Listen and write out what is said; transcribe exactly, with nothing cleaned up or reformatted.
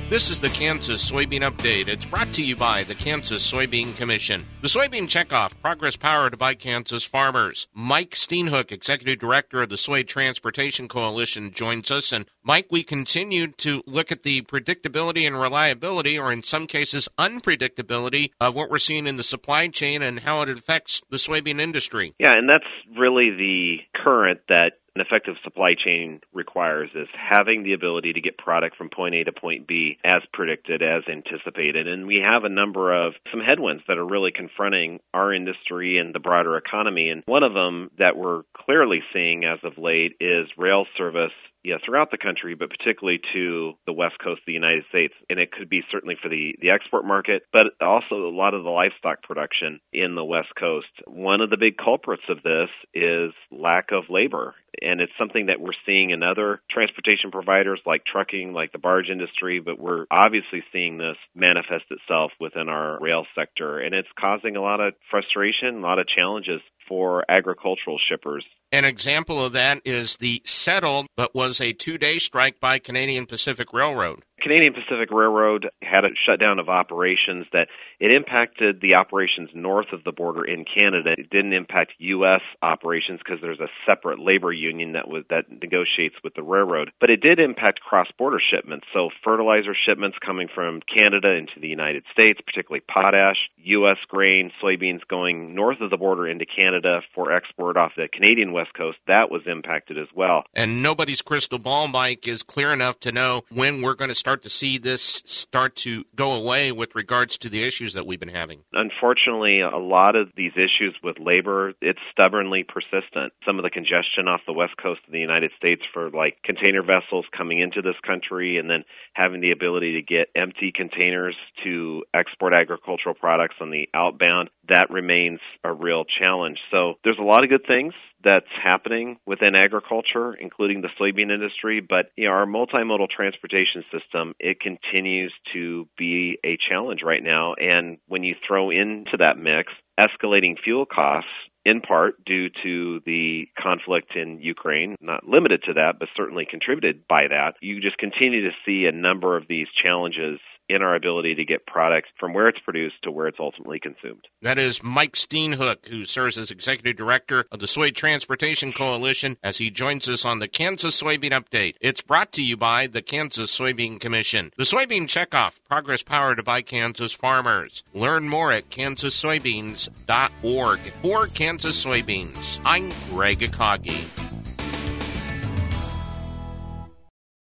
This is the Kansas Soybean Update. It's brought to you by the Kansas Soybean Commission. The Soybean Checkoff, progress powered by Kansas farmers. Mike Steenhoek, Executive Director of the Soy Transportation Coalition, joins us. And Mike, we continue to look at the predictability and reliability, or in some cases unpredictability, of what we're seeing in the supply chain and how it affects the soybean industry. Yeah, and that's really the current that an effective supply chain requires, is having the ability to get product from point A to point B as predicted, as anticipated. And we have a number of some headwinds that are really confronting our industry and the broader economy. And one of them that we're clearly seeing as of late is rail service Yeah, throughout the country, but particularly to the west coast of the United States. And it could be certainly for the, the export market, but also a lot of the livestock production in the west coast. One of the big culprits of this is lack of labor. And it's something that we're seeing in other transportation providers like trucking, like the barge industry, but we're obviously seeing this manifest itself within our rail sector. And it's causing a lot of frustration, a lot of challenges for agricultural shippers. An example of that is the settled but was a two-day strike by Canadian Pacific Railroad. Canadian Pacific Railroad had a shutdown of operations that it impacted the operations north of the border in Canada. It didn't impact U S operations because there's a separate labor union that was, that negotiates with the railroad. But it did impact cross-border shipments. So fertilizer shipments coming from Canada into the United States, particularly potash, U S grain, soybeans going north of the border into Canada for export off the Canadian West Coast, that was impacted as well. And nobody's crystal ball, Mike, is clear enough to know when we're going to start to see this start to go away with regards to the issues that we've been having. Unfortunately, a lot of these issues with labor, it's stubbornly persistent. Some of the congestion off the west coast of the United States for like container vessels coming into this country and then having the ability to get empty containers to export agricultural products on the outbound, that remains a real challenge. So there's a lot of good things that's happening within agriculture, including the soybean industry, but you know, our multimodal transportation system, it continues to be a challenge right now. And when you throw into that mix escalating fuel costs, in part due to the conflict in Ukraine, not limited to that, but certainly contributed by that, you just continue to see a number of these challenges in our ability to get products from where it's produced to where it's ultimately consumed. That is Mike Steenhoek, who serves as Executive Director of the Soy Transportation Coalition, as he joins us on the Kansas Soybean Update. It's brought to you by the Kansas Soybean Commission. The Soybean Checkoff, progress powered by Kansas farmers. Learn more at kansas soybeans dot org. For Kansas Soybeans, I'm Greg Akagi.